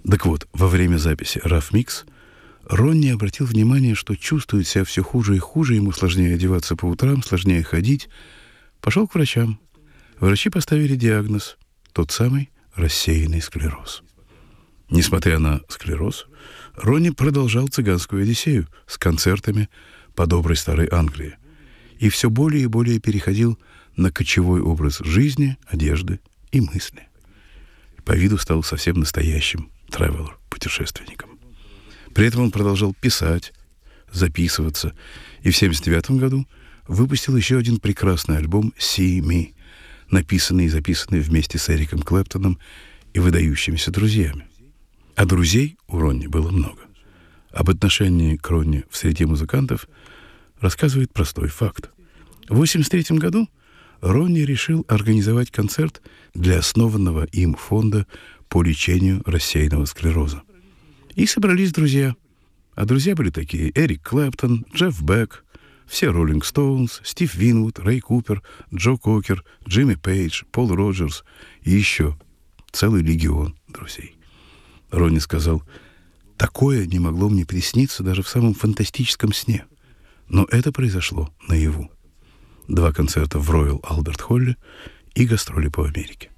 Так вот, во время записи «Rough Mix» Ронни обратил внимание, что чувствует себя все хуже и хуже, ему сложнее одеваться по утрам, сложнее ходить. Пошел к врачам. Врачи поставили диагноз — тот самый рассеянный склероз. Несмотря на склероз, Ронни продолжал цыганскую одиссею с концертами по доброй старой Англии и все более и более переходил на кочевой образ жизни, одежды и мысли. По виду стал совсем настоящим тревелер-путешественником. При этом он продолжал писать, записываться, и в 1979 году выпустил еще один прекрасный альбом «See Me», написанный и записанный вместе с Эриком Клэптоном и выдающимися друзьями. А друзей у Ронни было много. Об отношении к Ронни в среде музыкантов рассказывает простой факт. В 1983 году Ронни решил организовать концерт для основанного им фонда по лечению рассеянного склероза. И собрались друзья. А друзья были такие: Эрик Клэптон, Джефф Бек, все Роллинг Стоунс, Стив Винвуд, Рэй Купер, Джо Кокер, Джимми Пейдж, Пол Роджерс и еще целый легион друзей. Ронни сказал: «Такое не могло мне присниться даже в самом фантастическом сне». Но это произошло наяву. 2 концерта в Роял Альберт Холле и гастроли по Америке.